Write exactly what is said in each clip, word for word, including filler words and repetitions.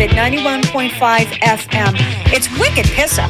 Magic ninety-one point five F M. It's wicked pissa.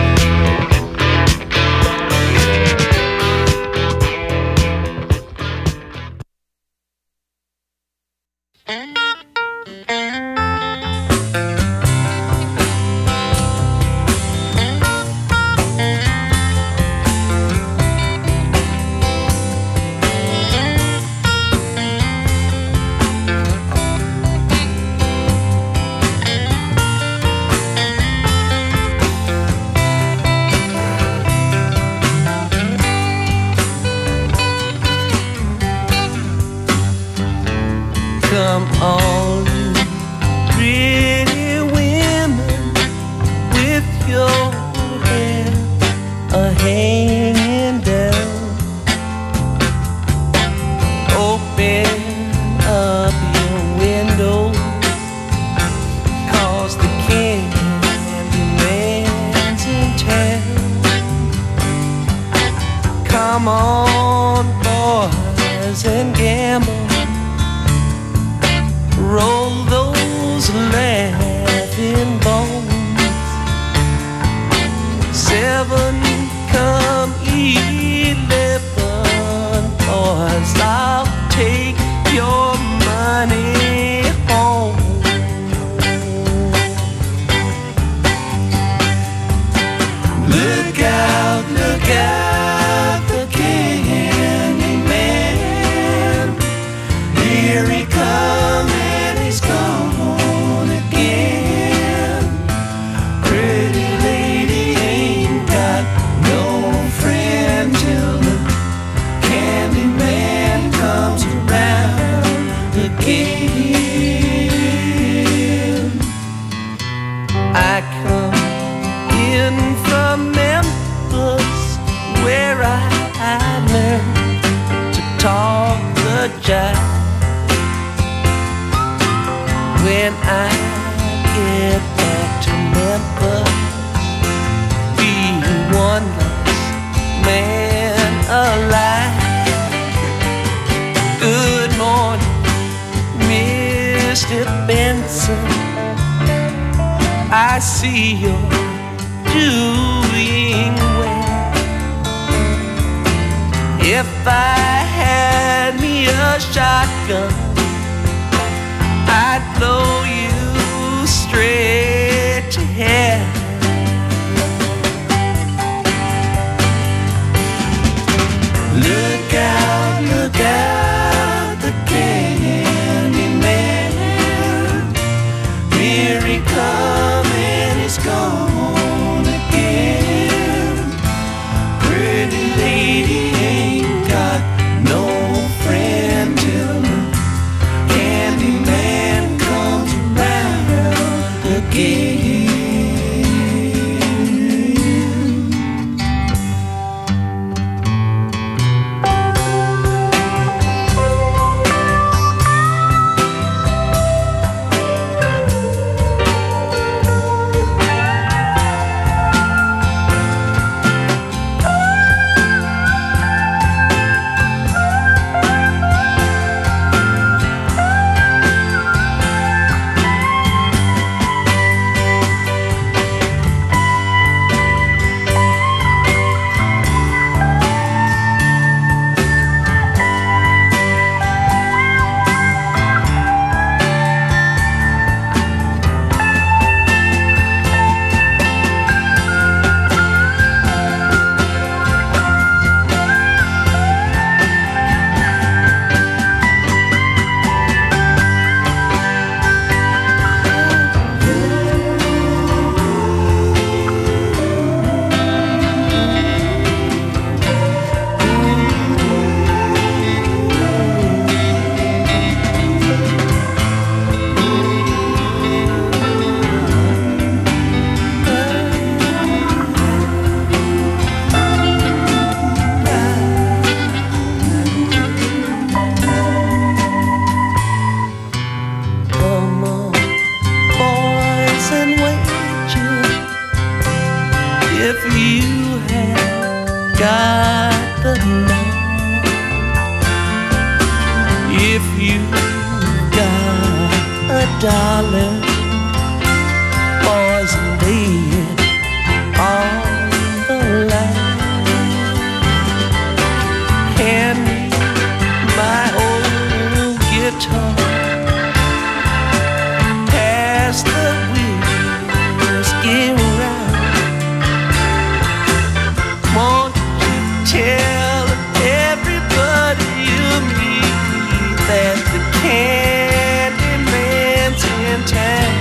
Come on, pretty women, with your hair a hanging down. Open up your window, 'cause the Candyman's in town. Come on, boys, and gamble. Roll those laughing bones. Seven come eleven, boys, I'll take your money home. Look out, look out, the Candyman. Here he comes. He's gone again. Pretty lady ain't got no friend till the Candyman comes around again. I come in from Memphis, where I, I learned to talk the jive. When I get back to Memphis, be one less man alive. Good morning, Mister Benson. I see you're doing well. If I had me a shotgun, I'd blow you straight to hell. Look out, look out, the Candyman. Here he comes and he's gone again. Pretty lady ain't got no friend till the Candyman comes around again. pass the whiskey round. Won't you tell everybody you meet that the Candyman's in town?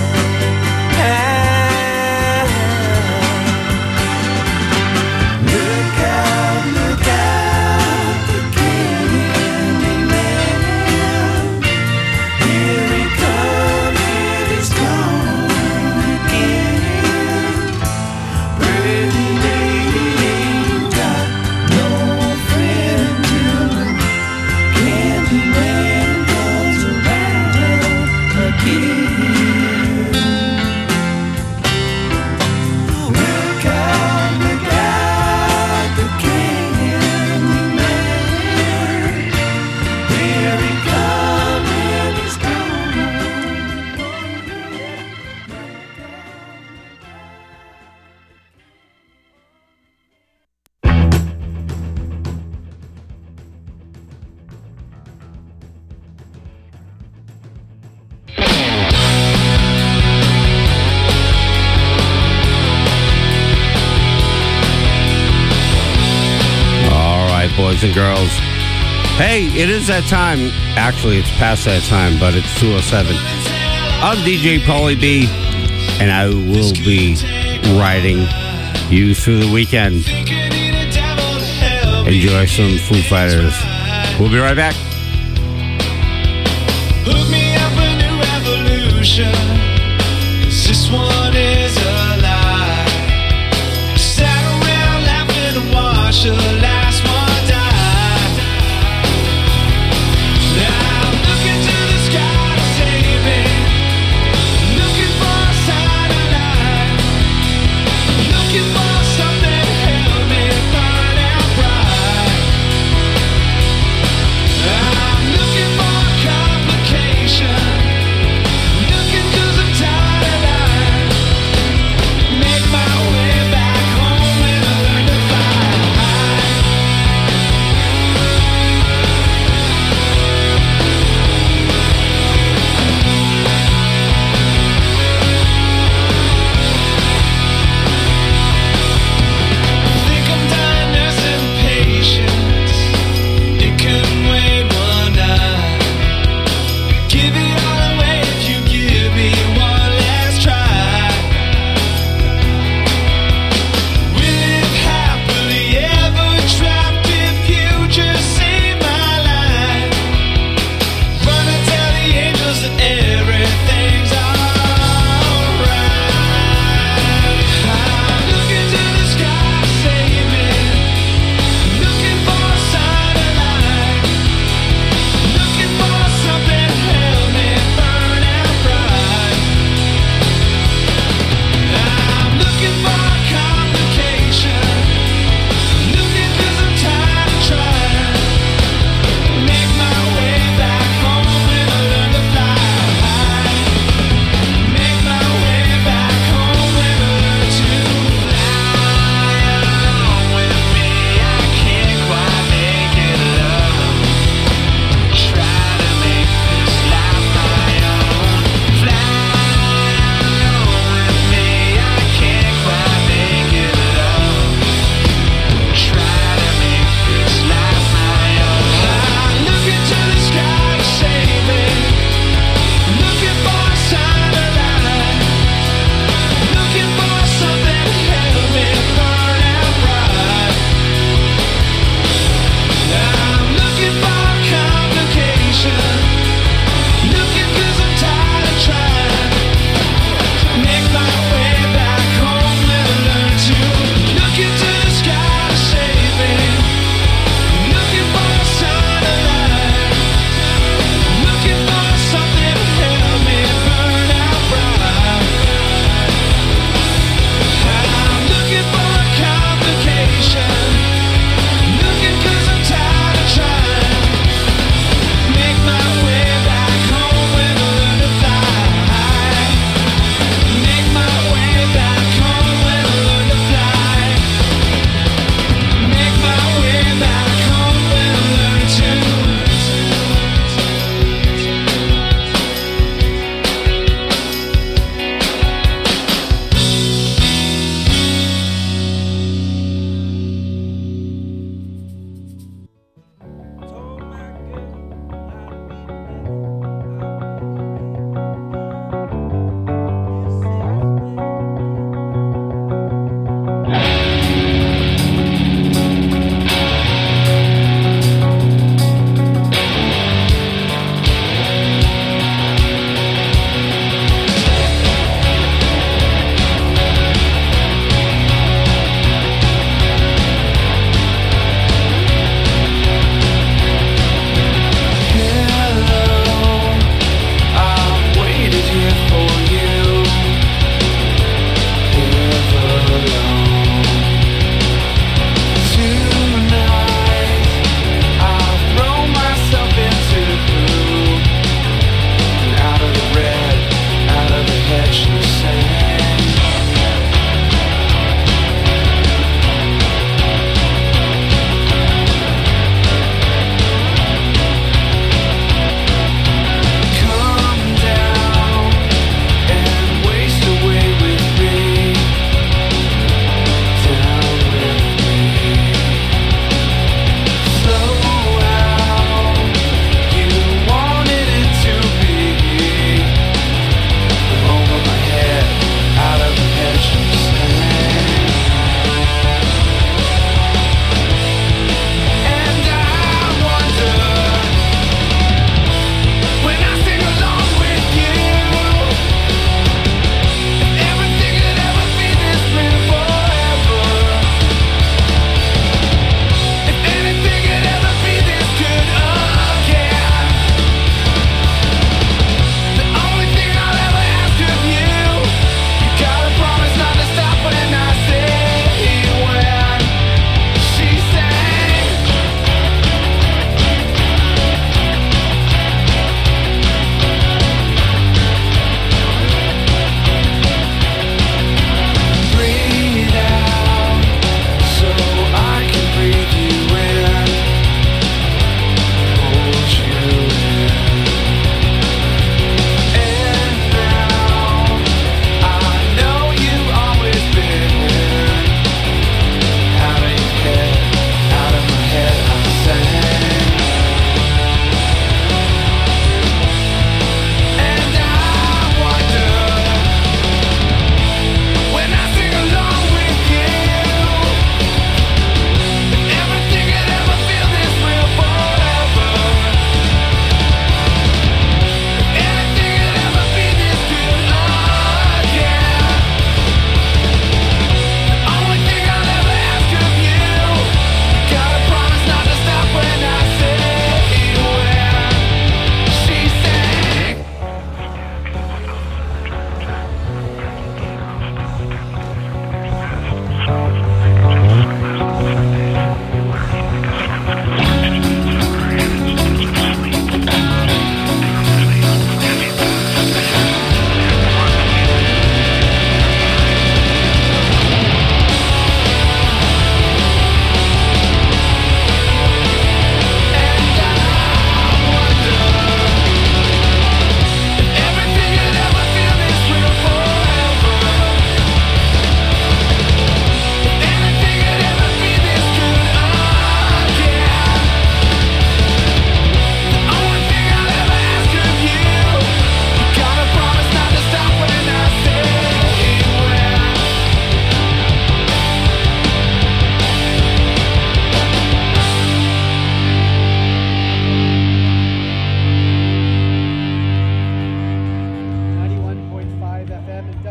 Look out, look out, the Candyman. Here he comes, and he's gone again. Pretty lady ain't got no friend till the Candyman comes around again. Look out, look out, the Candyman. Here he comes, and he's gone. All right, boys and girls. Hey, it is that time. Actually, it's past that time, but it's two oh seven. I'm D J Paulie B, and I will be riding you through the weekend. Enjoy some Foo Fighters. We'll be right back. Hook me up a new revolution, 'cause this one is a lie. Sat around laughing and watched the last one die. Now I'm looking to the sky to save me, looking for a sign of life, looking for something to help me burn out bright. I'm looking for complication, looking 'cause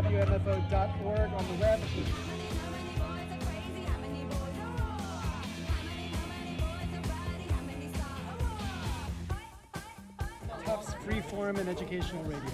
W M F O dot org on the web. Tufts Freeform and Educational Radio.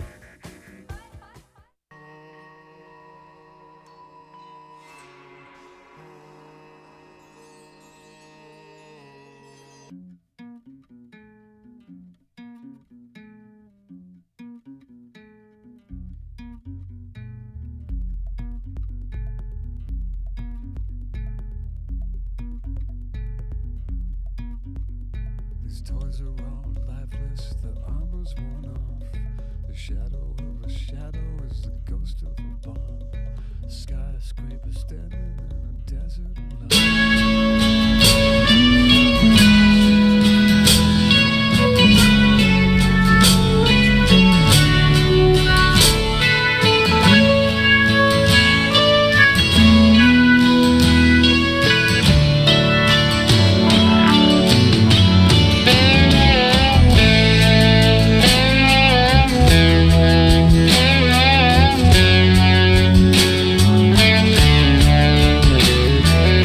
These toys are all lifeless, the armor's worn off. The shadow of a shadow is the ghost of a bomb. A skyscraper standing in a desert alone. Thank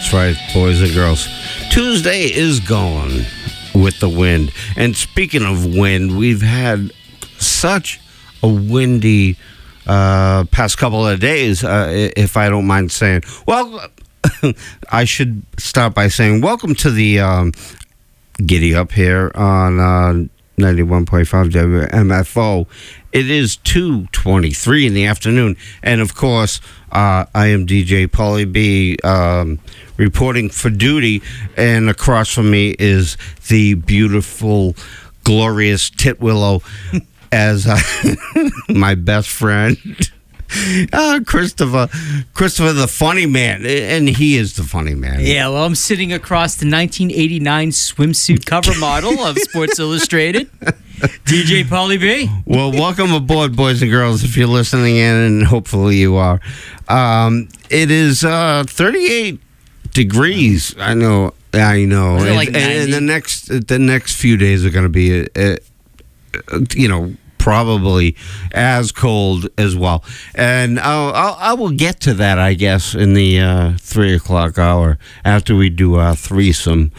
That's right, boys and girls. Tuesday is going with the wind. And speaking of wind, we've had such a windy uh, past couple of days, uh, if I don't mind saying. Well, I should start by saying welcome to the um, Giddy Up here on uh, ninety-one point five W M F O. It is two twenty-three in the afternoon. And, of course, uh, I am D J Paulie B, um, reporting for duty. And across from me is the beautiful, glorious Titwillow as uh, my best friend. Uh, Christopher, Christopher the funny man, and he is the funny man. Yeah, well, I'm sitting across the nineteen eighty-nine swimsuit cover model of Sports Illustrated, D J Paulie B. Well, welcome aboard, boys and girls, if you're listening in, and hopefully you are. Um, it is uh, thirty-eight degrees. I know, I know. Was it And, like and, and the ninety? next, the next few days are going to be, uh, uh, you know, probably as cold as well. And I'll, I'll, I will get to that, I guess, in the uh, three o'clock hour after we do our threesome.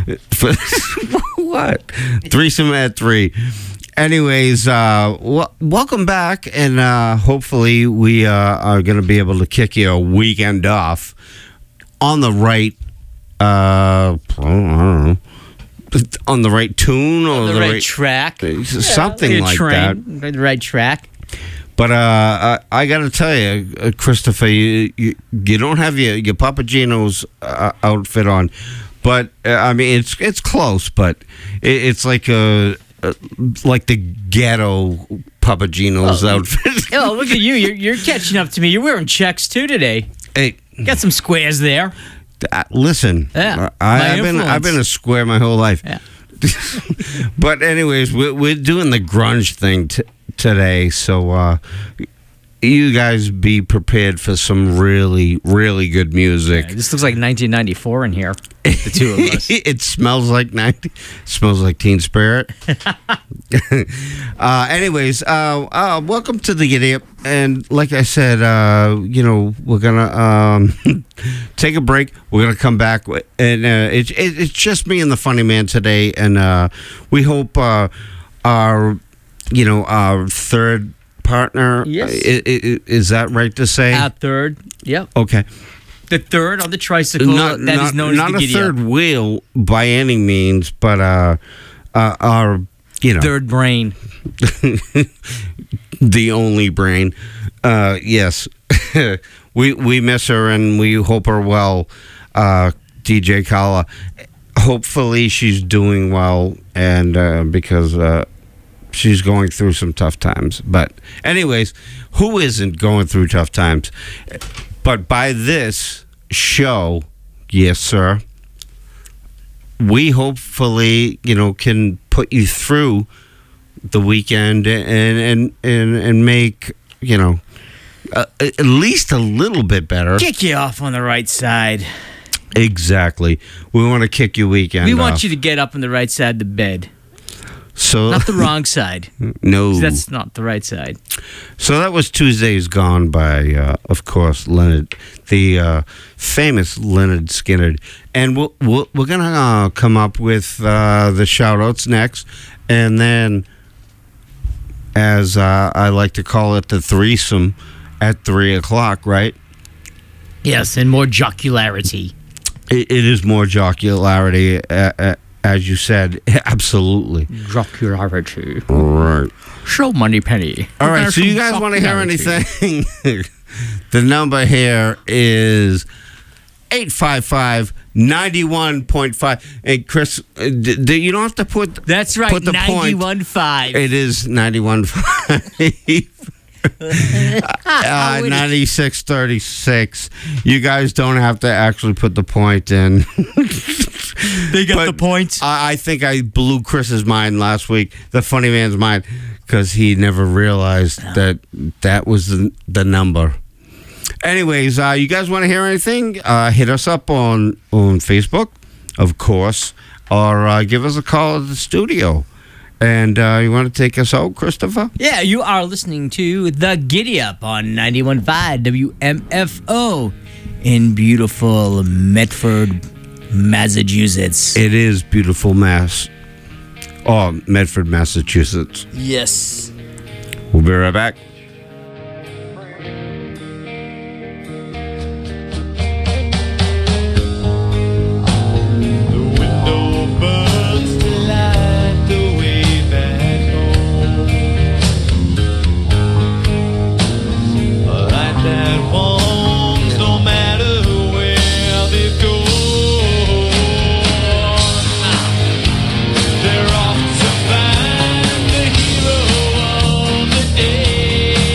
What? Threesome at three. Anyways, uh, w- welcome back, and uh, hopefully we uh, are going to be able to kick you a weekend off on the right, uh, I don't know, on the right tune or The, the, right, track. something Yeah, like train, that. The right track. But uh, I, I got to tell you, uh, Christopher, you, you you don't have your your Papagino's uh, outfit on, but uh, I mean it's it's close, but it, it's like a, a like the ghetto Papagino's Oh. outfit. Oh, look at you. You're, you're catching up to me. You're wearing checks, too, today. Hey, Got some squares there. uh, listen, Yeah, I, my I've been I've influence. been a square my whole life. Yeah. But anyways, we're, we're doing the grunge thing t- today, so uh, you guys be prepared for some really, really good music. This looks like nineteen ninety-four in here. The two of us. It smells like ninety. Smells like Teen Spirit. uh, anyways, uh, uh, welcome to the Giddy Up, and like I said, uh, you know, we're gonna um, take a break. We're gonna come back, wi- and uh, it's it, it's just me and the funny man today, and uh, we hope uh, our, you know, our third partner. Yes. i- i- i- is that right to say? Our third. Yep. Okay. The third on the tricycle Not, that is not, known not as the a Giddy third Up. wheel by any means, but uh, uh, our, you know, Third brain. the only brain. Uh, yes, we we miss her and we hope her well. Uh, D J Kala. Hopefully she's doing well, and uh, because uh, she's going through some tough times. But anyways, who isn't going through tough times? But by this show, yes, sir, we hopefully, you know, can put you through the weekend and and and, and make, you know, uh, at least a little bit better. Kick you off on the right side. Exactly. We want to kick your weekend We want off. you to get up on the right side of the bed. So Not the wrong side. no. That's not the right side. So that was Tuesdays Gone by, uh, of course, Leonard, the uh, famous Leonard Skinner. And we'll, we'll, we're going to uh, come up with uh, the shout-outs next. And then, as uh, I like to call it, the threesome at three o'clock, right? Yes, and more jocularity. It, it is more jocularity, uh, uh, as you said. Absolutely. Jocularity. Right. Show money penny. All right, so you guys want to hear anything? The number here is eight five five, nine one point five. Hey, Chris, uh, d- d- you don't have to put That's right, put the point. ninety-one point five. It is ninety-one point five. uh, ninety-six thirty-six. You guys don't have to actually put the point in. They got But the points. I, I think I blew Chris's mind last week, the funny man's mind, because he never realized that that was the, the number. Anyways, uh, you guys want to hear anything? Uh, hit us up on, on Facebook, of course, or uh, give us a call at the studio. And uh, you want to take us out, Christopher? Yeah, you are listening to The Giddy Up on ninety-one point five W M F O. in beautiful Medford, Massachusetts. It is beautiful, Mass. Oh, Medford, Massachusetts. Yes. We'll be right back. They're off to find the hero of the day.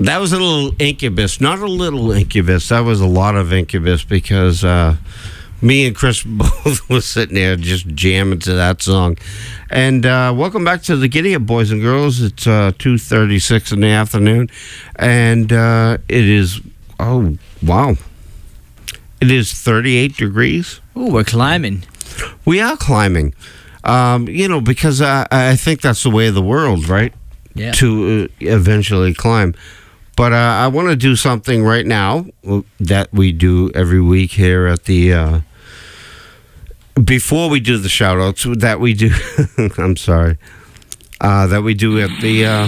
That was a little Incubus, not a little Incubus. That was a lot of Incubus because uh, me and Chris both was sitting there just jamming to that song. And uh, welcome back to the Giddy Up, boys and girls. It's uh, two thirty-six in the afternoon, and uh, it is oh wow, it is thirty-eight degrees. Ooh, we're climbing. We are climbing, um, you know, because I, I think that's the way of the world, right? Yeah. To uh, eventually climb. But uh, I want to do something right now that we do every week here at the, uh, before we do the shout outs, that we do, I'm sorry, uh, that we do at the, uh,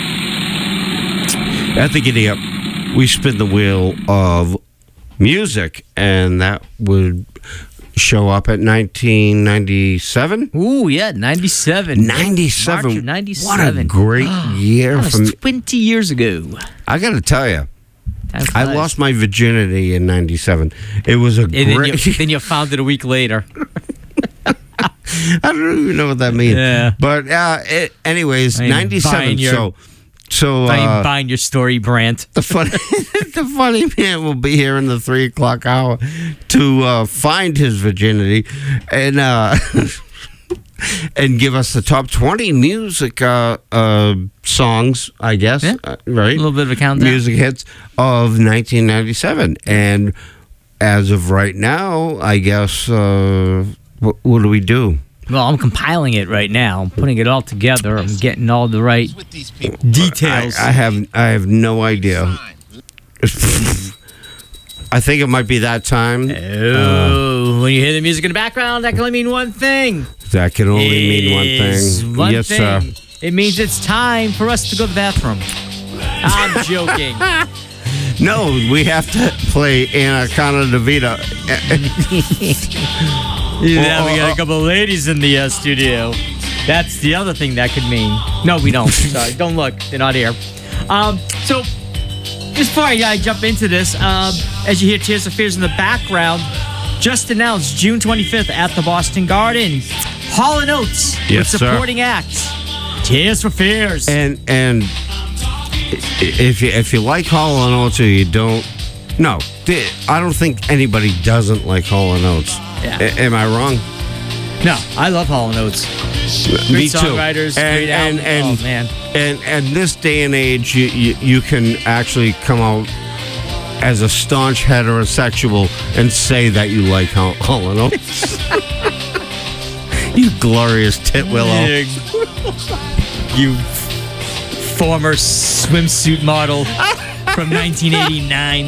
at the Giddy Up. We spin the wheel of music, and that would show up at nineteen ninety-seven. Ooh, yeah, ninety-seven. ninety-seven. March of ninety-seven. What a great year. That was from twenty years ago. I got to tell you, Time I flies. lost my virginity in ninety-seven. It was a And then great... you, then you found it a week later. I don't even know what that means. Yeah. But uh, it, anyways, I ain't ninety-seven. buying your- So, so I ain't uh, buying your story, Brant. the funny, the funny man will be here in the three o'clock hour to uh, find his virginity and uh, and give us the top twenty music uh, uh, songs, I guess. Yeah. Uh, right, A little bit of a countdown. music hits of nineteen ninety-seven, and as of right now, I guess. Uh, what, what do we do? Well, I'm compiling it right now. I'm putting it all together. I'm getting all the right details. I, I have I have no idea. I think it might be that time. Oh, when you hear the music in the background, that can only mean one thing. That can only mean one It is thing. One yes, thing. sir. It means it's time for us to go to the bathroom. I'm joking. No, we have to play Anaconda DeVita. Yeah, we got a couple of ladies in the uh, studio. That's the other thing that could mean. No, we don't. Sorry, don't look. They're not here. Um, so, just before I uh, jump into this, um, as you hear Tears for Fears in the background, just announced June twenty-fifth at the Boston Garden. Hall and Oates Yes, with sir. supporting acts. Tears for Fears. And and if you if you like Hall and Oates or you don't, no, I don't think anybody doesn't like Hall and Oates. Yeah. A- am I wrong? No, I love Hall and Oates. Me Great too. songwriters, And great and album. and Oh, man. and and this day and age, you, you you can actually come out as a staunch heterosexual and say that you like Hall, Hall and Oates. You glorious titwillow. You former swimsuit model from nineteen eighty-nine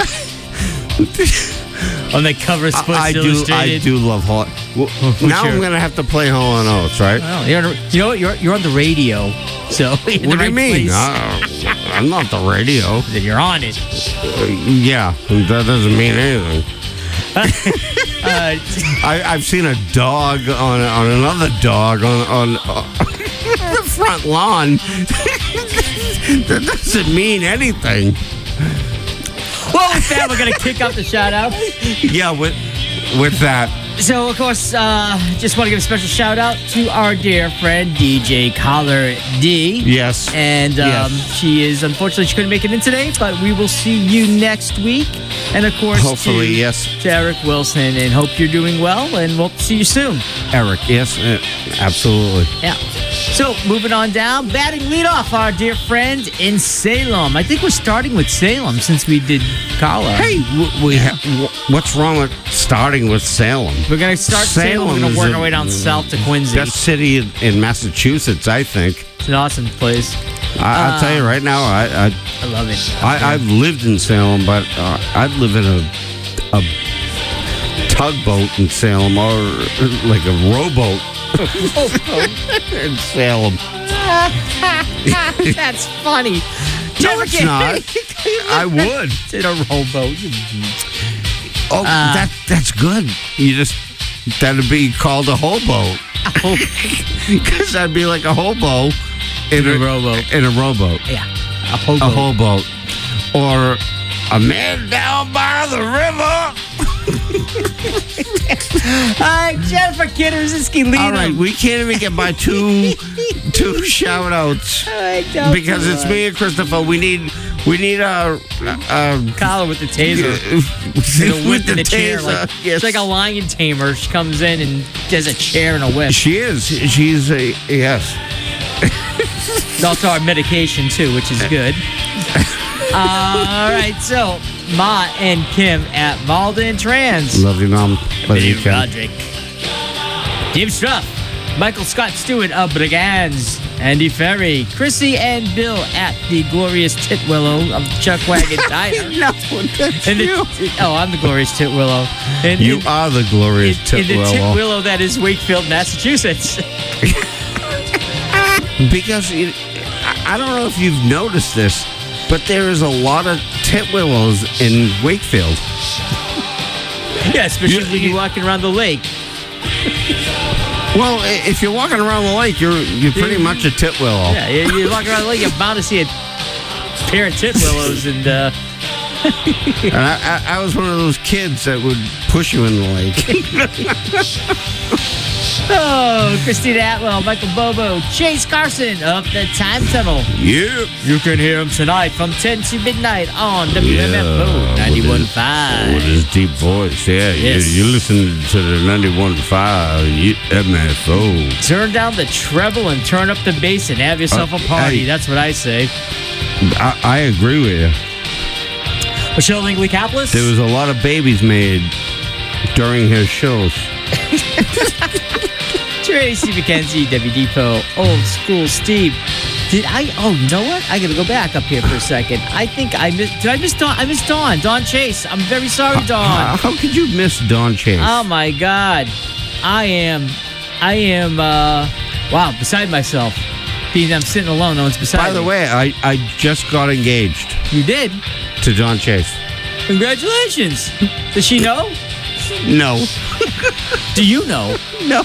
on the cover of Sports I, I do. I Illustrated. do love Hall. Well, now your- I'm gonna have to play Hall and Oates, right? Well, you're, on- you know what? You're, you're on the radio, so you're in the What do right you mean? place. Uh, I'm not the radio. Then you're on it. Uh, yeah, that doesn't mean anything. Uh, I, I've seen a dog on on another dog on on uh, the front lawn. That doesn't mean anything. well, with that, we're gonna kick off the shout out. Yeah, with with that. So, of course, uh, just want to give a special shout out to our dear friend D J Collar D. Yes. And um, Yes. she is, unfortunately, she couldn't make it in today, but we will see you next week. And, of course, Hopefully, to, yes. to Eric Wilson, and hope you're doing well, and we'll see you soon. Eric, yes, uh, absolutely. Yeah. So, moving on down, batting leadoff, our dear friend in Salem. I think we're starting with Salem since we did Collar. Hey, w- we ha- w- what's wrong with starting with Salem? We're going to start Salem. We're Salem going is to work a- our way down south to Quincy. Best city in- in Massachusetts, I think. It's an awesome place. I, I'll tell you right now, I I, I love it. I I've lived in Salem, but uh, I'd live in a a tugboat in Salem or uh, like a rowboat in Salem. That's funny. No, it's not. I would. In a rowboat. Oh, Uh, that that's good. You just that'd be called a hobo. Because that'd be like a hobo in A rowboat. In a rowboat. Yeah. A hobo. A hobo. Or a man down by the river. Uh, Jennifer Kidderzinski lead All right, him. we can't even get by two two shout outs because it's me and Christopher. We need we need a, a, Collar with the taser. a a whip in the chair. taser, Like, yes. It's like a lion tamer. She comes in and does a chair and a whip. She is. She's a yes. It's also our medication, too, which is good. Uh, all right, so Ma and Kim at Malden Trans. Love you, Mom. Love you, Dave Ken. Roderick. Dave Struff. Michael Scott Stewart of Brigands. Andy Ferry. Chrissy and Bill at the Glorious Titwillow of Chuckwagon Diner. No, that's And the- you. oh, I'm the Glorious Titwillow. And, You and- are the glorious in the Titwillow. Titwillow that is Wakefield, Massachusetts. Because it, I I don't know if you've noticed this, but there is a lot of Titwillows in Wakefield. Yeah, especially You- when you're you- walking around the lake. Well, i- if you're walking around the lake, you're you're pretty much a Titwillow. Yeah, you- you're walking around the lake, you're bound to see a pair of Titwillows and uh, And I, I, I was one of those kids that would push you in the lake. oh, Christina Atwell, Michael Bobo, Chase Carson of the Time Tunnel. Yeah. You can hear him tonight from ten to midnight on W M F O ninety-one point With five. his deep voice, yeah. Yes. You, you listen to the ninety-one point five M F O. Turn down the treble and turn up the bass and have yourself Uh, a party. hey. That's what I say. I, I agree with you. Michelle Langley Caplis. There was a lot of babies made during his shows. Tracy McKenzie, W Depot, Old School Steve. Did I? Oh, you know what? I gotta go back up here for a second. I think I missed. Did I miss Dawn? I missed Dawn. Dawn Chase. I'm very sorry, Dawn. How, how could you miss Dawn Chase? Oh my God, I am, I am. uh Wow, beside myself. Being I'm sitting alone, no one's beside me. By the way, I, I just got engaged you did. to Dawn Chase. Congratulations. Does she know? No. Do you know? No.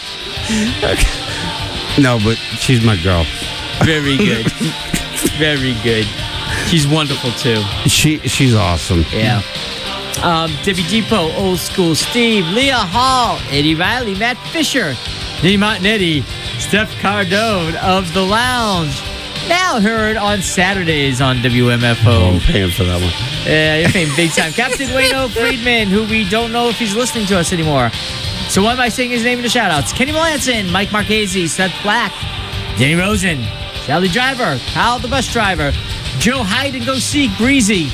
No, but she's my girl. Very good. Very good. She's wonderful too. She She's awesome. Yeah. Um, Debbie Depot, Old School Steve, Leah Hall, Eddie Riley, Matt Fisher, Denny Montanetti, Steph Cardone of The Lounge. Now heard on Saturdays on W M F Oh, O. I'm paying for that one. Yeah, you're paying big time. Captain Wayno Friedman, who we don't know if he's listening to us anymore. So why am I saying his name in the shout-outs? Kenny Melanson, Mike Marchese, Seth Black, Danny Rosen, Sally Driver, Kyle the bus driver, Joe Hyde and go see Greasy.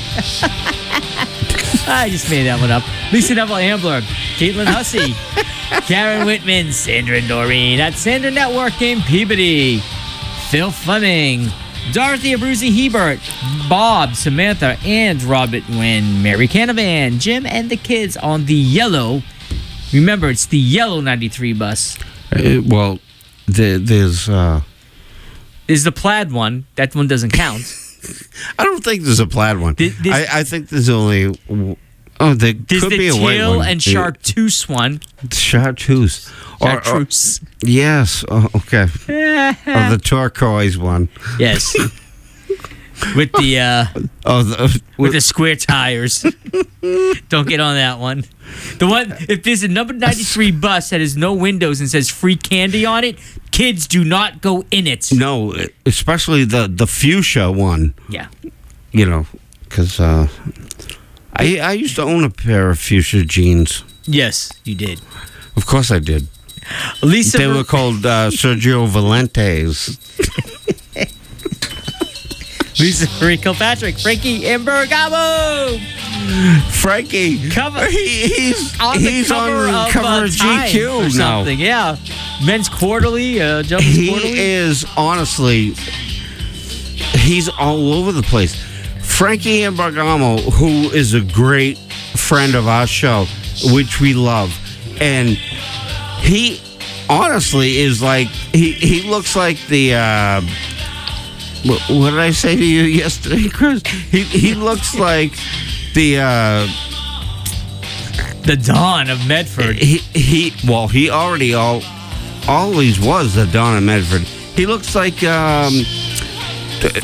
I just made that one up. Lisa Neville Ambler, Caitlin Hussey, Karen Whitman, Sandra Doreen at Sandra Network in Peabody, Phil Fleming, Dorothy Abruzzi Hebert, Bob, Samantha, and Robert Wynn, Mary Canavan, Jim and the kids on the yellow. Remember, it's the yellow ninety-three bus. Uh, well, there, there's... Uh, This is the plaid one. That one doesn't count. I don't think there's a plaid one. Th- this- I, I think there's only... Oh, there There's could the be a white teal one. and chartreuse one. Chartreuse. Or- or- Chartreuse. Yes. Oh, okay. Or the turquoise one. Yes. With the uh, Oh, the, with the square tires. Don't get on that one. The one if there's a number ninety-three bus that has no windows and says free candy on it, kids do not go in it. no, especially the, the fuchsia one. Yeah. You know, because uh, I, I used to own a pair of fuchsia jeans. Yes, you did. Of course I did. Lisa They were called uh, Sergio Valentes. Lisa Marie Kilpatrick, Frankie Imbergamo Frankie. Cover- He, he's on the he's cover on of cover uh, of G Time Q or now. something. Yeah, Men's Quarterly, uh, Gentlemen's He Quarterly. is honestly, he's all over the place. Frankie Imbergamo, who is a great friend of our show, which we love, and he honestly is like he he looks like the. Uh, what, what did I say to you yesterday, Chris? He he looks like the. Uh, the Dawn of Medford. he he well he already all always was the Don of Medford. He looks like um the,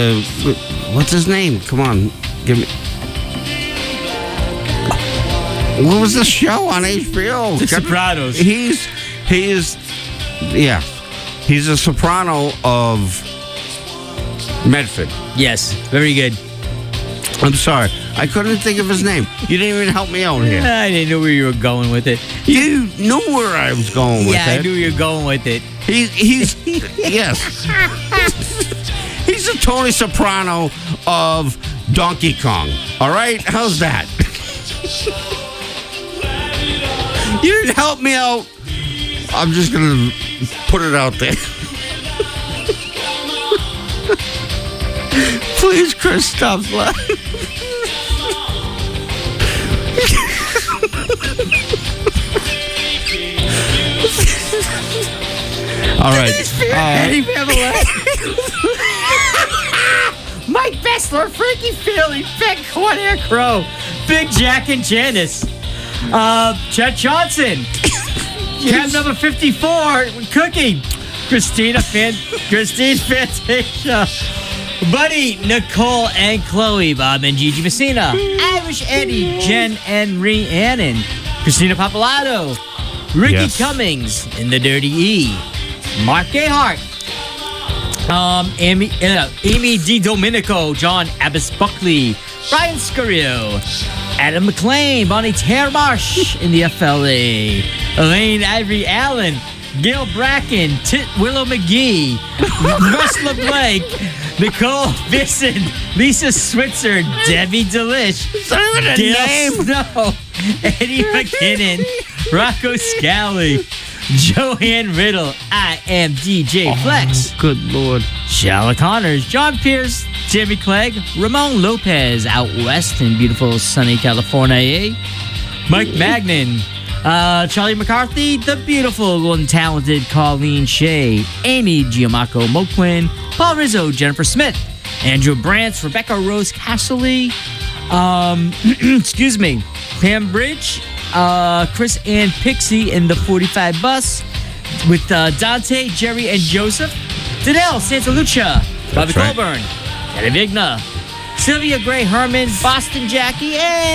the what's his name? Come on, give me what was the show on H B O? The Sopranos. He's he is yeah. He's a soprano of Medford. Yes, very good. I'm sorry. I couldn't think of his name. You didn't even help me out here. I didn't know where you were going with it. You knew where I was going with Yeah, it. I knew you were going with it. He, he's yes. He's a Tony Soprano of Donkey Kong. All right, how's that? You didn't help me out. I'm just gonna put it out there. Please, Chris, stop laughing. All right. Eddie Pamela. Mike Bessler, Frankie Philly, Beck Corner Crow, Big Jack and Janice, uh, Chet Johnson. You have number fifty-four, Cookie, Christina Fan, Christine Fantasia, Buddy, Nicole and Chloe, Bob and Gigi Messina, Irish Eddie, Jen and Rhiannon, Christina Papalato, Ricky Yes. Cummings in the Dirty E, Mark Gayhart, um, Amy, uh, Amy Di Domenico, John Abbas Buckley, Brian Scurio, Adam McLean, Bonnie Termarsh in the F L A, Elaine Ivory Allen, Gail Bracken, Tit Willow McGee, Russ LeBlanc, Nicole Bisson, Lisa Switzer, Debbie Delish, Gail name. Snow, Eddie McKinnon, Rocco Scally, Joanne Riddle, I am D J Flex, Good Lord. Shala Connors, John Pierce, Jimmy Clegg, Ramon Lopez out west in beautiful sunny California, Mike Magnan, uh, Charlie McCarthy, the beautiful and talented Colleen Shea, Amy Giamacco Moquin, Paul Rizzo, Jennifer Smith, Andrew Brantz, Rebecca Rose Casserly, um, excuse me, Pam Bridge, uh, Chris and Pixie in the forty-five bus with uh, Dante, Jerry, and Joseph, Danelle Santalucia, Bobby right. Colburn, Eddie Vigna, Sylvia Gray Herman, Boston Jackie,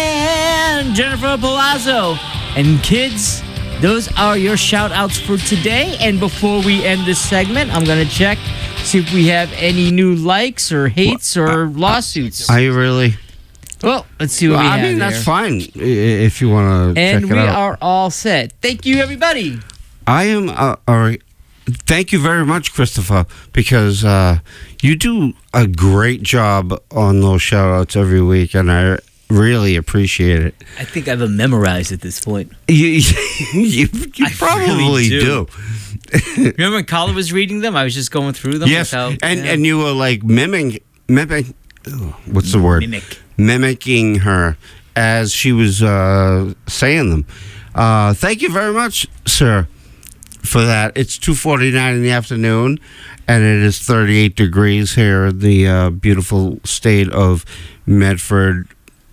and Jennifer Palazzo. And kids, those are your shout outs for today. And before we end this segment, I'm going to check, see if we have any new likes or hates or lawsuits. Are you really? Well, let's see what Well, we I have mean, that's here. fine i- if you want to check And it we out. are all set. Thank you, everybody. I am. Uh, all right. Thank you very much, Christopher, because uh, you do a great job on those shout outs every week, and I really appreciate it. I think I've memorized at this point. You, you, you I probably really do. do. Remember when Carla was reading them? I was just going through them. Yes, without, and yeah. and you were like mimicking, mimic. oh, What's the word? Mimic. Mimicking her as she was uh, saying them. Uh, thank you very much, sir, for that. It's two forty-nine in the afternoon, and it is thirty-eight degrees here in the uh, beautiful state of Medford,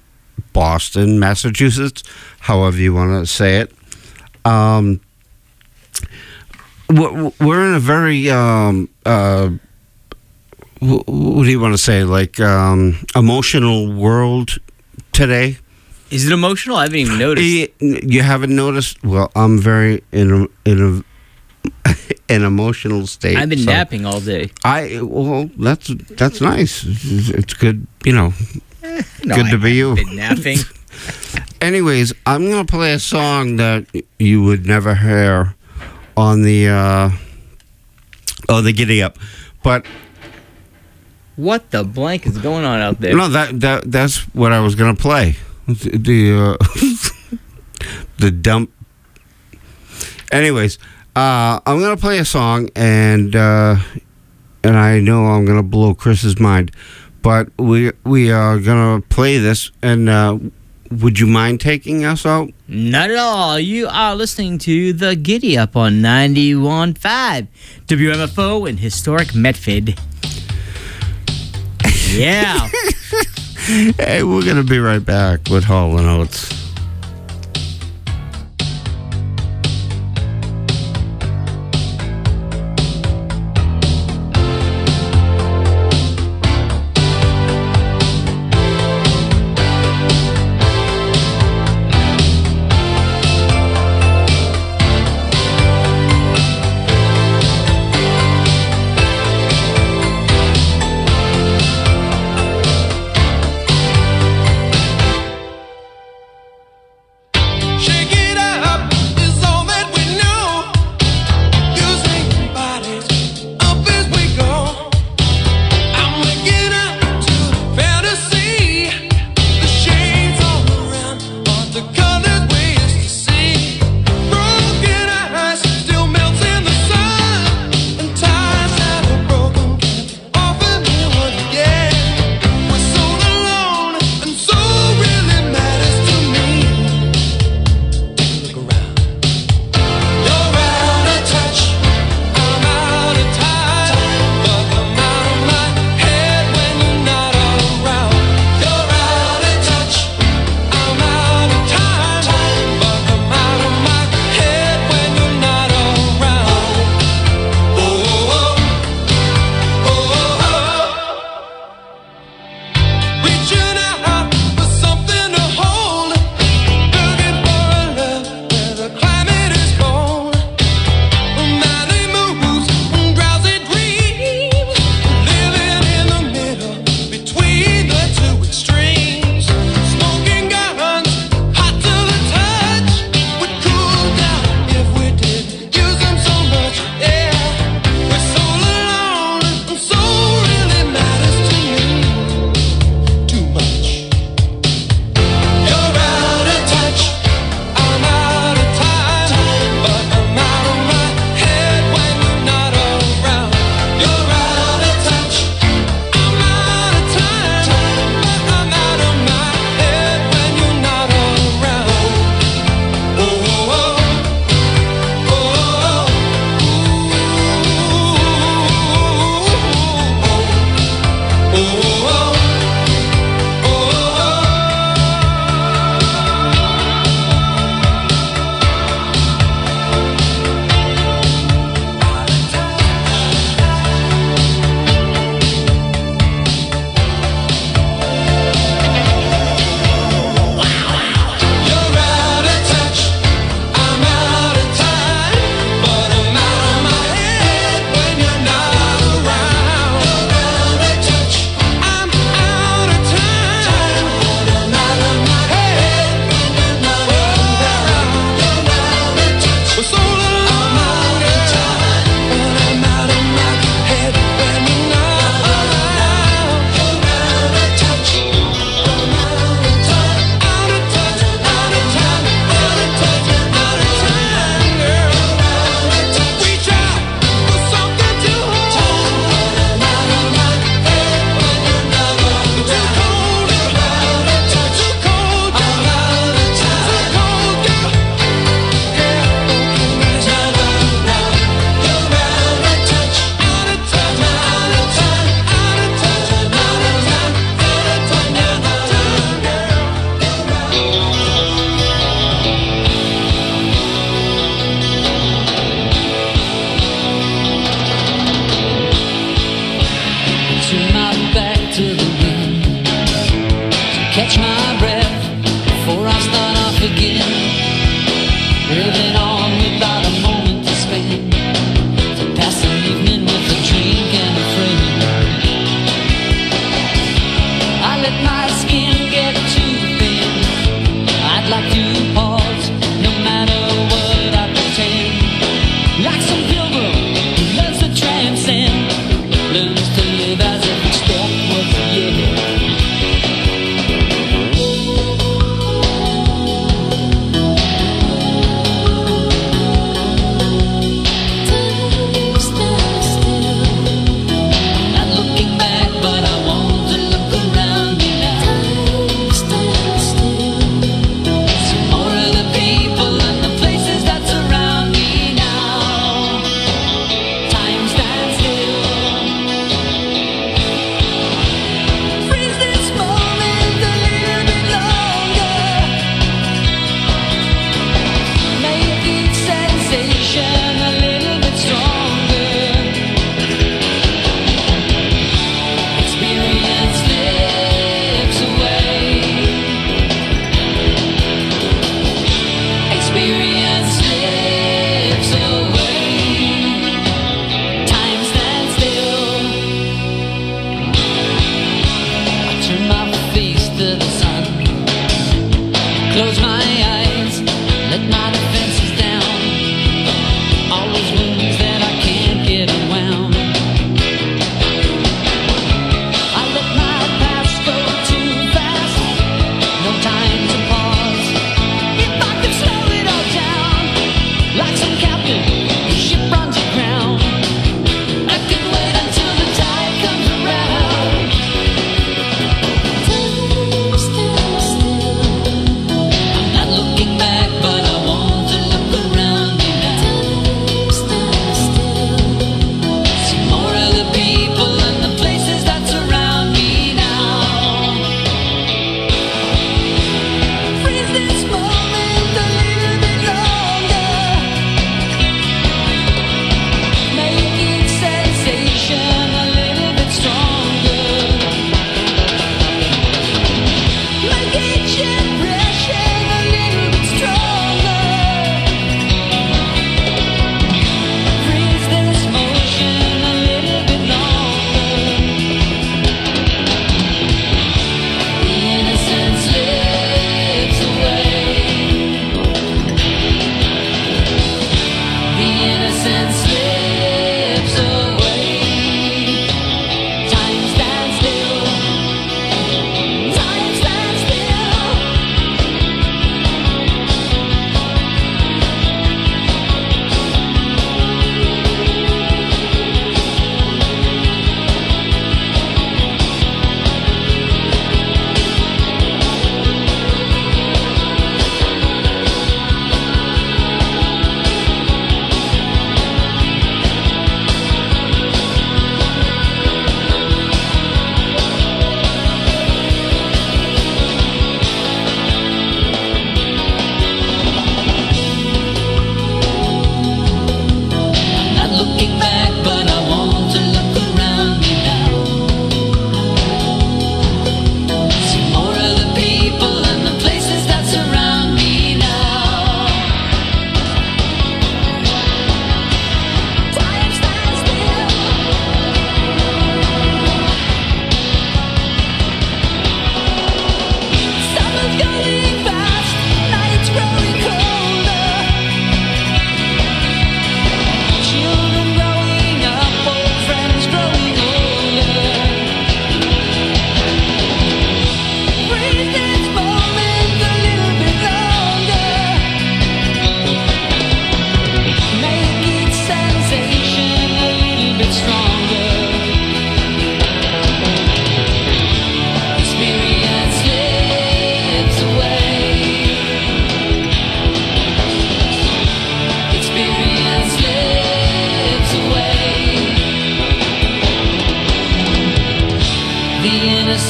Boston, Massachusetts, however you want to say it. Um, we're we're in a very, um, uh, wh- what do you want to say, like um, emotional world today. Is it emotional? I haven't even noticed. You, you haven't noticed? Well, I'm very in a, in a, an emotional state. I've been so napping all day. I well, that's that's nice. It's, it's good, you know. No, Good to I be you. haven't been napping. Anyways, I'm gonna play a song that you would never hear on the uh, oh the Giddy Up, but What the blank is going on out there? no, that that that's what I was gonna play. The uh, the dump. Anyways, uh, I'm gonna play a song, and uh, and I know I'm gonna blow Chris's mind, but we we are gonna play this. And uh, would you mind taking us out? Not at all. You are listening to The Giddy Up on ninety-one point five W M F O in historic Medford. Yeah. Hey, we're gonna be right back with Hall and Oates.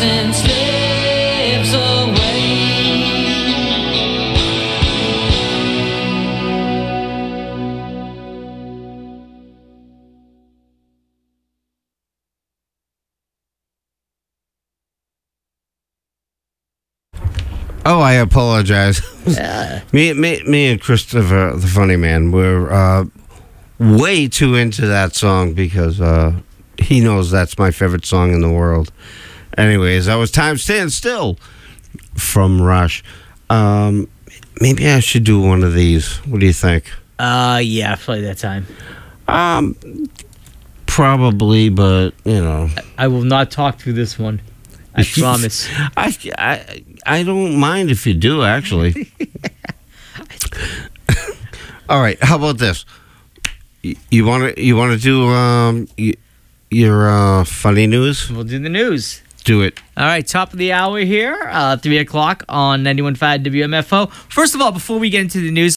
and slips away. Oh, I apologize. me, me, me, and Christopher, the funny man, we're uh, way too into that song because uh, he knows that's my favorite song in the world. Anyways, that was "Time Stand Still" from Rush. Um, maybe I should do one of these. What do you think? Uh, yeah, play that time. Um, probably, but you know, I will not talk through this one. I promise. I, I, I don't mind if you do, actually. All right, how about this? You- You want to you want to do um y- your uh, funny news? We'll do the news. Do it. All right, top of the hour here, uh, three o'clock on ninety-one point five W M F O. First of all, before we get into the news,